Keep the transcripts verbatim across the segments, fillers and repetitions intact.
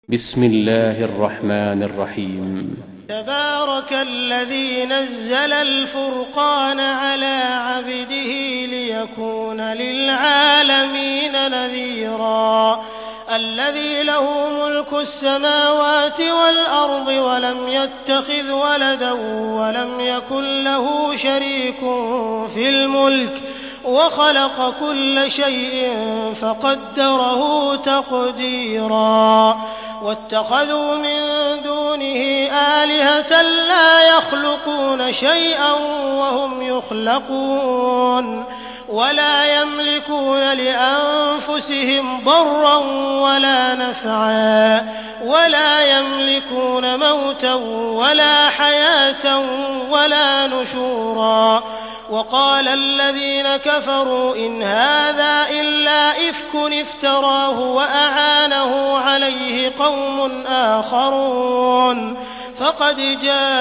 بسم الله الرحمن الرحيم. تبارك الذي نزل الفرقان على عبده ليكون للعالمين نذيرا الذي له ملك السماوات والأرض ولم يتخذ ولدا ولم يكن له شريك في الملك وخلق كل شيء فقدره تقديرا واتخذوا من دونه آلهة لا يخلقون شيئا وهم يخلقون ولا يملكون لأنفسهم ضرا ولا نفعا ولا يملكون موتا ولا حياة ولا نشورا وقال الذين كفروا إن هذا إلا إفك افتراه وأعانه عليه قوم آخرون فقد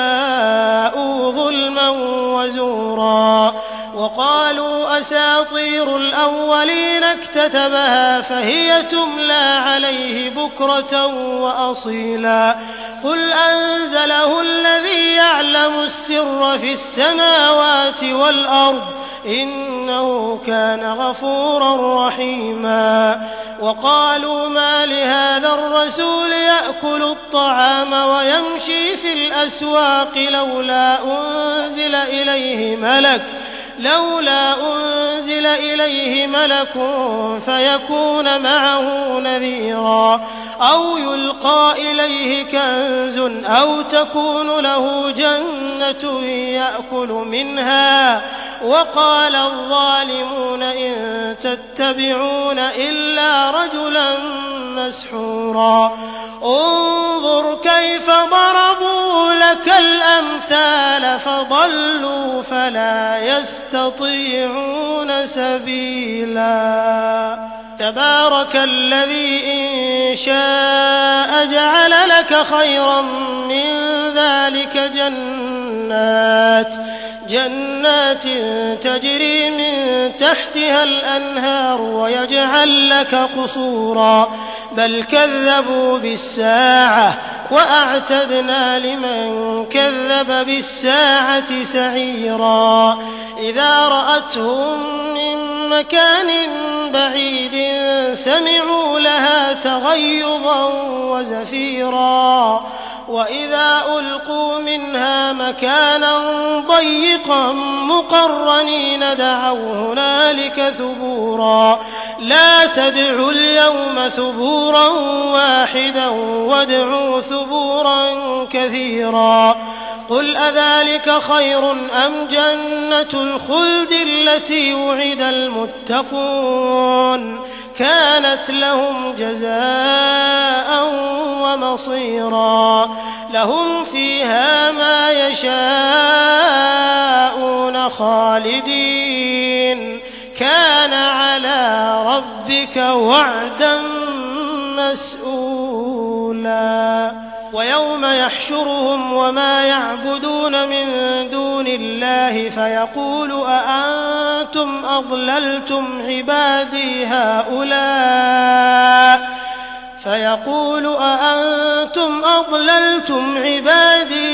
جاءوا ظلما وزورا وقالوا أساطير الأولين اكتتبها فهي تملى عليه بكرة وأصيلا قل أنزله الذي يعلم السر في السماوات والأرض إنه كان غفورا رحيما وقالوا ما لهذا الرسول يأكل الطعام ويمشي في الأسواق لولا أنزل إليه ملك لولا أنزل إليه ملك فيكون معه نذيرا أو يلقى إليه كنز أو تكون له جنة يأكل منها وقال الظالمون إن تتبعون إلا رجلا مسحورا انظر كيف ضربوا لك الأمثال فضلوا فلا يستطيعون سبيلا تبارك الذي إن شاء جعل لك خيرا من ذلك جنات جنات تجري من تحتها الأنهار ويجعل لك قصورا بل كذبوا بالساعة وأعتدنا لمن كذب بالساعة سعيرا إذا رأتهم من مكان بعيد سمعوا لها تغيظا وزفيرا وإذا ألقوا منها مكانا ضيقا مقرنين دعوا هنالك ثبورا لا تدعوا اليوم ثبورا واحدا وادعوا ثبورا كثيرا قل أذلك خير أم جنة الخلد التي وعد المتقون كانت لهم جزاء ومصيرا لهم فيها ما يشاءون خالدين كان على ربك وعدا مسئولا ويوم يحشرهم وما يعبدون من دون الله فيقول أأنتم أضللتم عبادي هؤلاء فيقول أأنتم أضللتم عبادي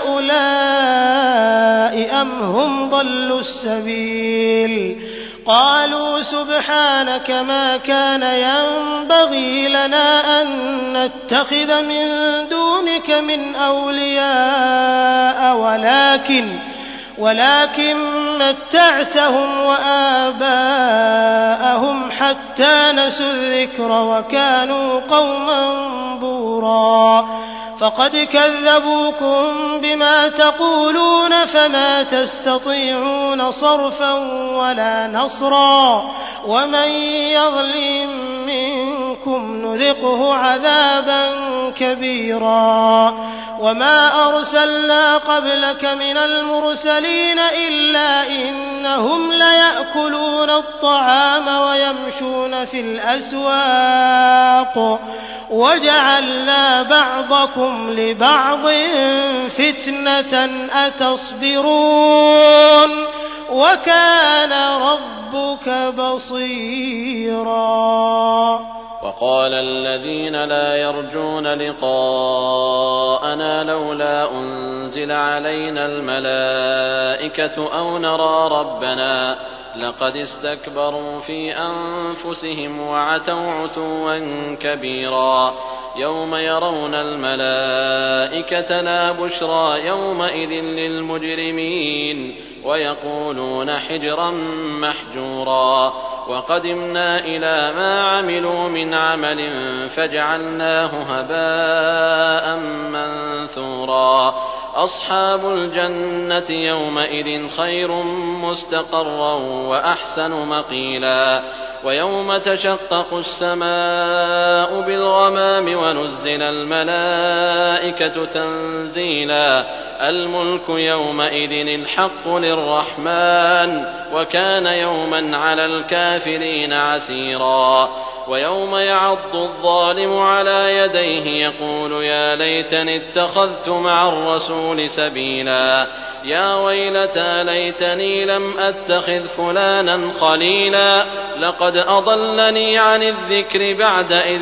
هؤلاء أم هم ضلوا السبيل قالوا سبحانك ما كان ينبغي لنا أن نتخذ من دونك من أولياء ولكن ولكن متعتهم وآباءهم حتى نسوا الذكر وكانوا قوما بورا فقد كذبوكم بما تقولون فما تستطيعون صرفا ولا نصرا ومن يظلم منكم نذقه عذابا كبيرا وما أرسلنا قبلك من المرسلين إلا إنهم ليأكلون الطعام ويمشون في الأسواق وجعلنا بعضكم لبعض فتنة أتصبرون وكان ربك بصيرا. وقال الذين لا يرجون لقاءنا لولا أنزل علينا الملائكة أو نرى ربنا لقد استكبروا في أنفسهم وعتوا عتوا كبيرا يوم يرون الملائكة لا بشرى يومئذ للمجرمين ويقولون حجرا محجورا وقدمنا إلى ما عملوا من عمل فجعلناه هباء منثورا أصحاب الجنة يومئذ خير مستقرا وأحسن مقيلا ويوم تشقق السماء بالغمام ونزل الملائكة تنزيلا الملك يومئذ الحق للرحمن وكان يوما على الكافرين عسيرا ويوم يعض الظالم على يديه يقول يا ليتني اتخذت مع الرسول سبيلا يا ويلتى ليتني لم أتخذ فلانا خليلا لقد أضلني عن الذكر بعد إذ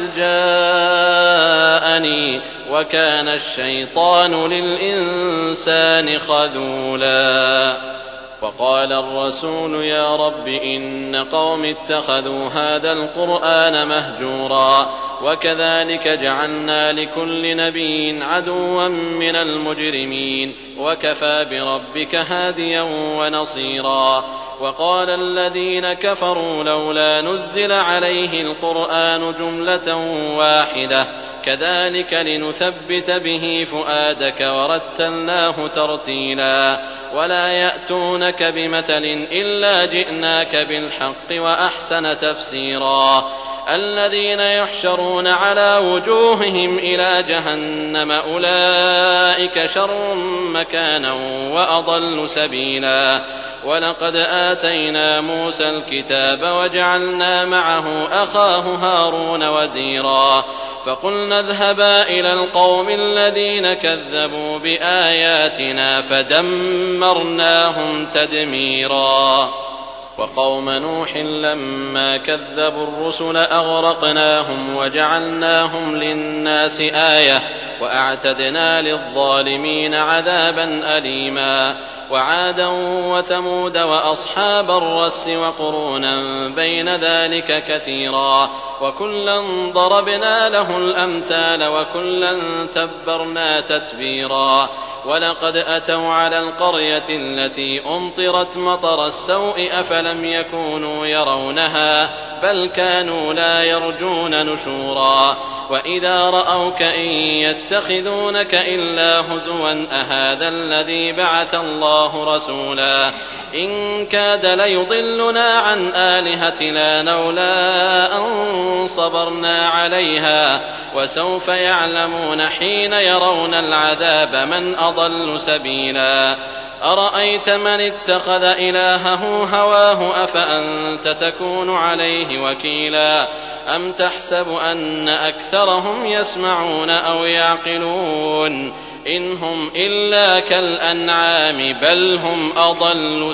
جاءني وكان الشيطان للإنسان خذولا وقال الرسول يا رب إن قوم اتخذوا هذا القرآن مهجورا وكذلك جعلنا لكل نبي عدوا من المجرمين وكفى بربك هاديا ونصيرا وقال الذين كفروا لولا نزل عليه القرآن جملة واحدة كذلك لنثبت به فؤادك ورتلناه ترتيلا ولا يأتونك بمثل إلا جئناك بالحق وأحسن تفسيرا الذين يحشرون على وجوههم إلى جهنم أولئك شر مكانا وأضل سبيلا ولقد آتينا موسى الكتاب وجعلنا معه أخاه هارون وزيرا فقلنا اذهبا إلى القوم الذين كذبوا بآياتنا فدمرناهم تدميرا وقوم نوح لما كذبوا الرسل أغرقناهم وجعلناهم للناس آية وأعتدنا للظالمين عذابا أليما وعادا وثمود وأصحاب الرس وقرونا بين ذلك كثيرا وكلا ضربنا له الأمثال وكلا تبرنا تتبيرا ولقد أتوا على القرية التي أمطرت مطر السوء أفلم يكونوا يرونها بل كانوا لا يرجون نشورا وإذا رأوك إن يتخذونك إلا هزوا أهذا الذي بعث الله رسولا إن كاد ليضلنا عن آلهتنا لولا أن صبرنا عليها وسوف يعلمون حين يرون العذاب من أضل سبيلا أرأيت من اتخذ إلهه هواه أفأنت تكون عليه وكيلا أم تحسب أن أكثرهم يسمعون أو يعقلون إن هم إلا كالأنعام بل هم أضل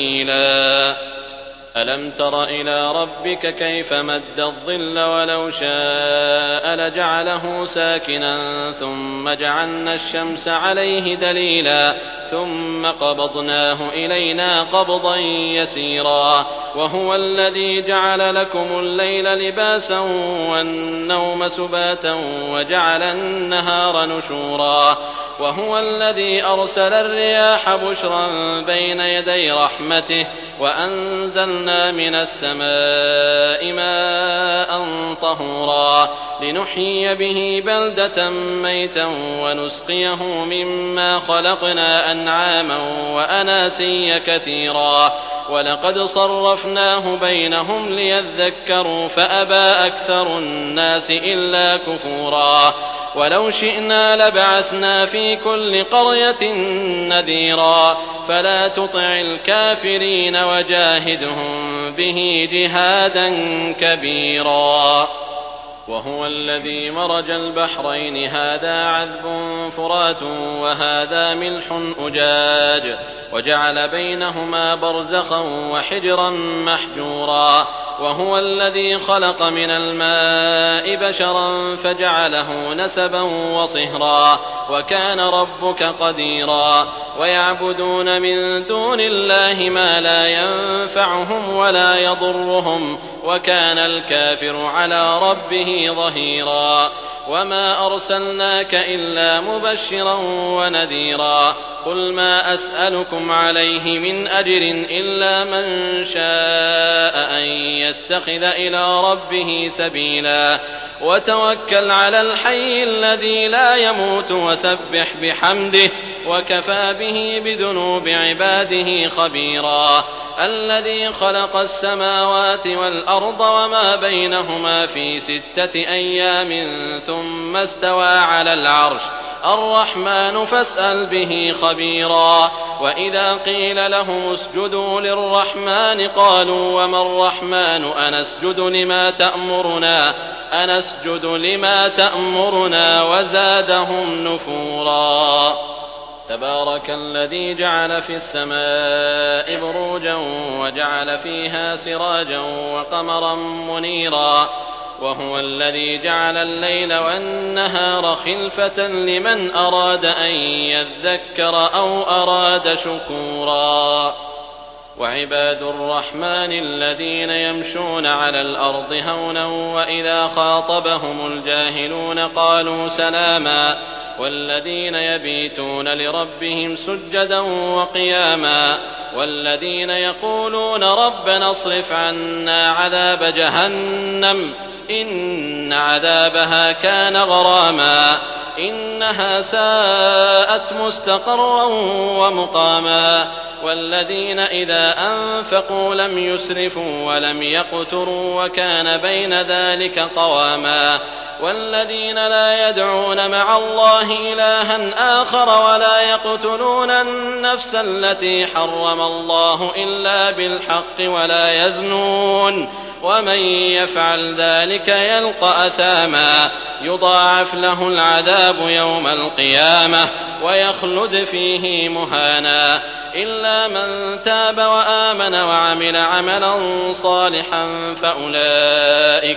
سبيلا ألم تر إلى ربك كيف مد الظل ولو شاء لجعله ساكنا ثم جعلنا الشمس عليه دليلا ثم قبضناه إلينا قبضا يسيرا وهو الذي جعل لكم الليل لباسا والنوم سباتا وجعل النهار نشورا وهو الذي أرسل الرياح بشرا بين يدي رحمته وأنزلنا من السماء ماء طهورا لنحيي به بلدة ميتا ونسقيه مما خلقنا أنعاما وأناسيا كثيرا ولقد صرفناه بينهم ليذكروا فأبى أكثر الناس إلا كفورا ولو شئنا لبعثنا في كل قرية نذيرا فلا تطع الكافرين وجاهدهم به جهادا كبيرا وهو الذي مرج البحرين هذا عذب فرات وهذا ملح أجاج وجعل بينهما برزخا وحجرا محجورا وهو الذي خلق من الماء بشرا فجعله نسبا وصهرا وكان ربك قديرا ويعبدون من دون الله ما لا ينفعهم ولا يضرهم وكان الكافر على ربه ظهيرا وما أرسلناك إلا مبشرا ونذيرا قل ما أسألكم عليه من أجر إلا من شاء أن يتخذ إلى ربه سبيلا وتوكل على الحي الذي لا يموت وسبح بحمده وكفى به بذنوب عباده خبيرا الذي خلق السماوات والأرض وما بينهما في ستة أيام ثم استوى على العرش الرحمن فاسأل به خبيرا وإذا قيل لهم اسجدوا للرحمن قالوا وما الرحمن أنسجد لما تأمرنا أنسجد لما تأمرنا وزادهم نفورا تبارك الذي جعل في السماء بروجا وجعل فيها سراجا وقمرا منيرا وهو الذي جعل الليل والنهار خلفة لمن أراد أن يذكر أو أراد شكورا وعباد الرحمن الذين يمشون على الأرض هونا وإذا خاطبهم الجاهلون قالوا سلاما والذين يبيتون لربهم سجدا وقياما والذين يقولون ربنا اصرف عنا عذاب جهنم إن عذابها كان غراما إنها ساءت مستقرا ومقاما والذين إذا أنفقوا لم يسرفوا ولم يقتروا وكان بين ذلك قواما والذين لا يدعون مع الله إلها آخر ولا يقتلون النفس التي حرم الله إلا بالحق ولا يزنون ومن يفعل ذلك يلقى أثاما يضاعف له العذاب يوم القيامة ويخلد فيه مهانا إلا من تاب وآمن وعمل عملا صالحا فأولئك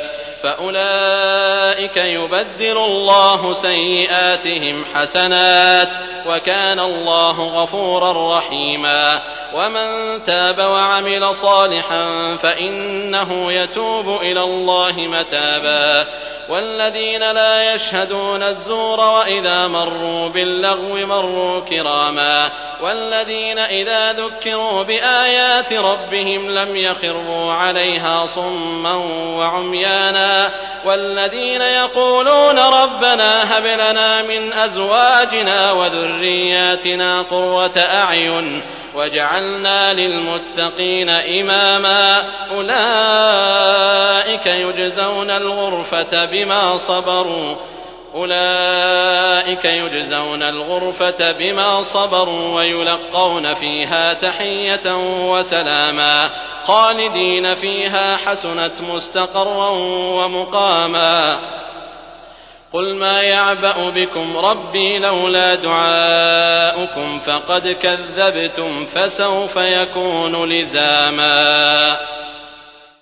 فأولئك يبدل الله سيئاتهم حسنات وكان الله غفورا رحيما ومن تاب وعمل صالحا فإنه يتوب إلى الله متابا والذين لا يشهدون الزور وإذا مروا باللغو مروا كراما والذين إذا ذكروا بآيات ربهم لم يخروا عليها صما وعميانا والذين يقولون ربنا هب لنا من أزواجنا وذرياتنا قرة أعين وجعلنا للمتقين إماما أولئك يجزون الغرفة بما صبروا أولئك يجزون الغرفة بما صبروا ويلقون فيها تحية وسلاما خالدين فيها حسنت مستقرا ومقاما قل ما يعبأ بكم ربي لولا دعاؤكم فقد كذبتم فسوف يكون لزاما